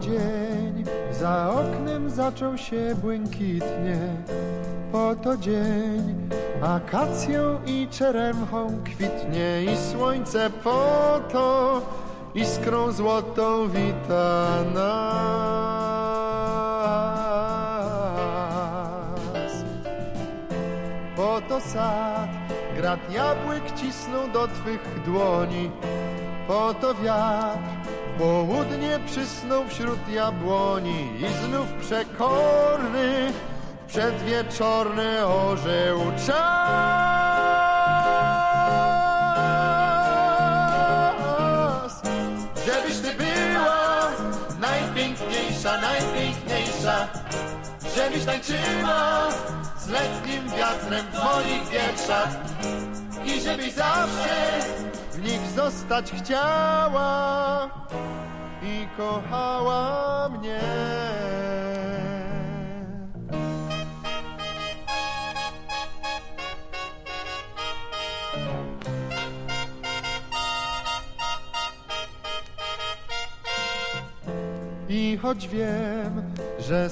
dzień za oknem zaczął się błękitnie. Po to dzień akacją i czeremchą kwitnie i słońce po to iskrą złotą wita nas. Po to sad, grad jabłek cisnął do twych dłoni. Po to wiatr południe przysnął wśród jabłoni i znów przekorny w przedwieczorny orzeł czas. Żebyś ty była najpiękniejsza, najpiękniejsza, żebyś tańczyła z letnim wiatrem w moich wierszach i żebyś zawsze w nich zostać chciała i kochała mnie. I choć wiem, że